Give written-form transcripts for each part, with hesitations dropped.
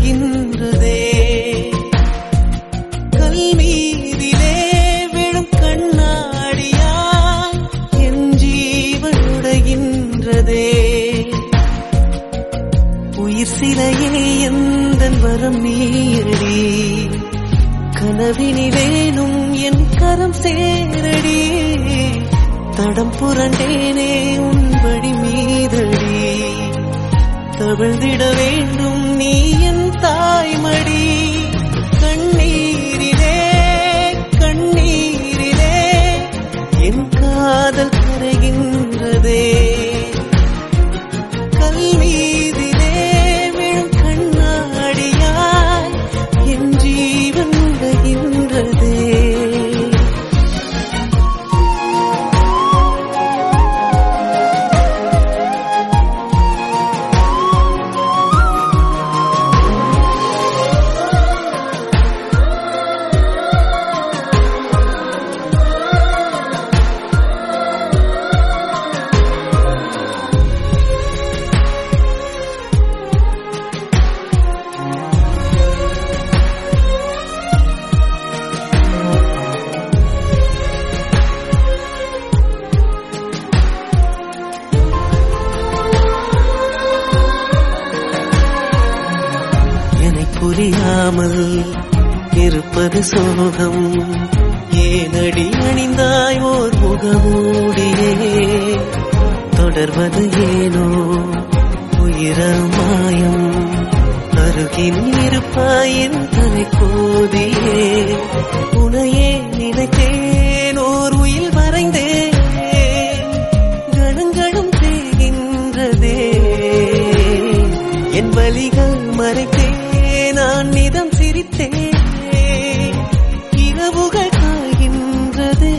உடைகின்றதே. கல் மீதிலே விழும் கண்ணாடியால் என் ஜீவன் உடைகின்றதே. உயிர் சிலையே எந்தன் வரம் நீயடி, கனவினிலேனும் என் கரம் சேரடி. தடம் புரண்டேனே உன் வழி மீதடி, தவழ்ந்திட வேண்டும் நீ என் தாய்மடி. கண்ணீரிலே கண்ணீரிலே என் காதல் கரைகின்றதே. கல் மீதிலே விழும் கண்ணாடியாய் என் ஜீவன் உடைகின்றதே. புரியாமல் இருப்பது சோகம், ஏனடி அணிந்தாய் ஓர் முகமூடியே. தொடர்வது ஏனோ உயிரல் மாயம், அருகில் இருப்பாய் என் தலை கோதியே. உனையே நினைத்தேன் ஓர் உயில் மறைந்தேன், கணங்களும் தேகின்றதே. என் வலிகள் மறைத்தேன் நான் நிதம் சிரித்தேன், இரவுகள் காய்கின்றதே.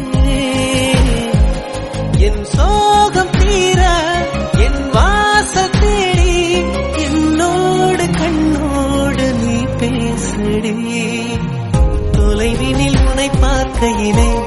என் சோகம் தீர என் வாசல் தேடி, என்னோடு கண்ணோடு நீ பேசடி. தொலைவினில் உன்னை பார்க்கையிலே